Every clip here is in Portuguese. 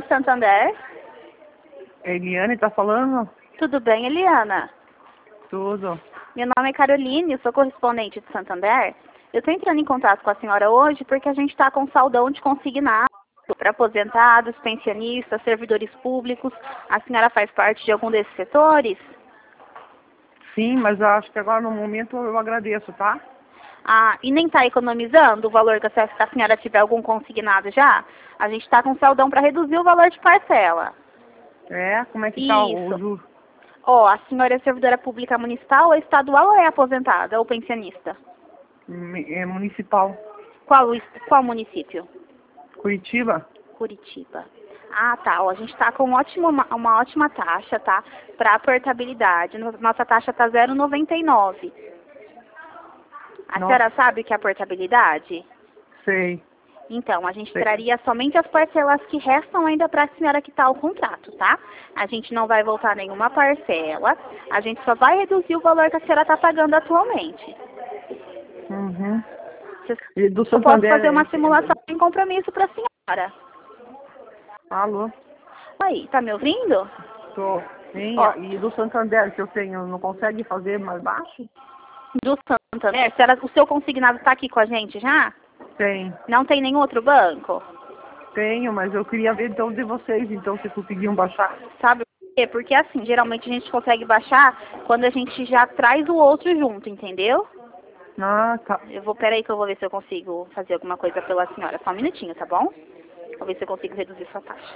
Santander. Eliane tá falando? Tudo bem, Eliana? Tudo. Meu nome é Caroline, eu sou correspondente de Santander. Eu estou entrando em contato com a senhora hoje porque a gente está com saldão de consignado para aposentados, pensionistas, servidores públicos. A senhora faz parte de algum desses setores? Sim, mas eu acho que agora no momento eu agradeço, tá? Ah, e nem está economizando o valor que a senhora tiver algum consignado já? A gente está com saldão para reduzir o valor de parcela. É? Como é que tá o Isso. juro? Ó, a senhora é servidora pública municipal ou estadual ou é aposentada ou pensionista? É municipal. Qual município? Curitiba? Curitiba. Ah, tá. Ó, a gente está com uma ótima taxa, tá? Para portabilidade. Nossa taxa tá 0,99. A Nossa, senhora sabe o que é a portabilidade? sei. Então, a gente Sei. traria somente as parcelas que restam ainda para a senhora quitar o contrato, tá? A gente não vai voltar nenhuma parcela, a gente só vai reduzir o valor que a senhora está pagando atualmente. Uhum. E do Eu posso Santander? fazer uma simulação sem compromisso para a senhora. Alô? Aí, tá me ouvindo? Tô. Sim, Ó, e do Santander que eu tenho, não consegue fazer mais baixo? do Santander, o seu consignado está aqui com a gente já? Tem. Não tem nenhum outro banco? Tenho, mas eu queria ver então de vocês, então, se conseguiam baixar. Sabe por quê? Porque assim, geralmente a gente consegue baixar quando a gente já traz o outro junto, entendeu? Ah, tá. Peraí que eu vou ver se eu consigo fazer alguma coisa pela senhora. Só um minutinho, tá bom? Vou ver se eu consigo reduzir sua taxa.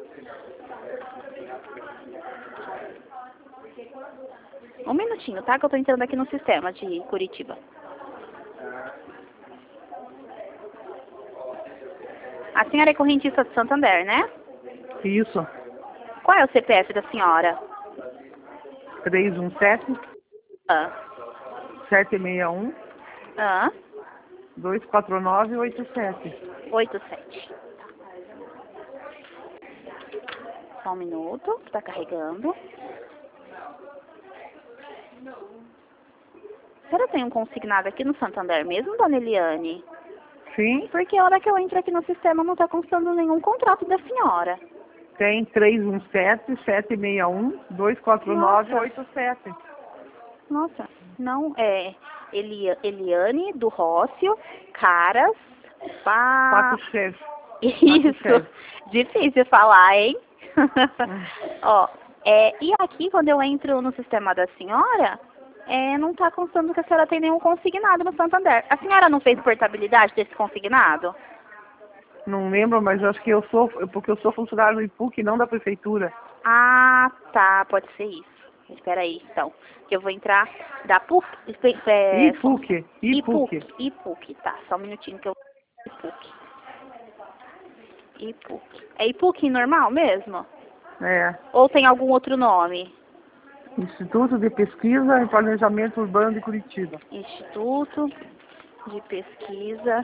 Um minutinho, tá? Que eu tô entrando aqui no sistema de Curitiba. A senhora é correntista de Santander, né? Isso. Qual é o CPF da senhora? 317 Ah, 761 ah, 24987. 87. Só um minuto, tá carregando. A senhora tem um consignado aqui no Santander mesmo, dona Eliane? Sim, Porque a hora que eu entro aqui no sistema não tá constando nenhum contrato da senhora. tem 317 761 24987. Nossa, não é Eliane do Rócio, Caras, Quatro chefes. Quatro Isso, chefes. difícil falar, hein? Hum. Ó, e aqui quando eu entro no sistema da senhora, não tá constando que a senhora tem nenhum consignado no Santander. A senhora não fez portabilidade desse consignado? Não lembro, mas eu acho que eu sou, porque eu sou funcionário do IPUC, não da prefeitura. Ah, tá, pode ser isso. Espera aí, então, que eu vou entrar da PUC, IPUC, IPUC, IPUC. IPUC, tá, só um minutinho que eu IPUC. IPUC. É IPUC normal mesmo? É. Ou tem algum outro nome? Instituto de Pesquisa e Planejamento Urbano de Curitiba. Instituto de Pesquisa.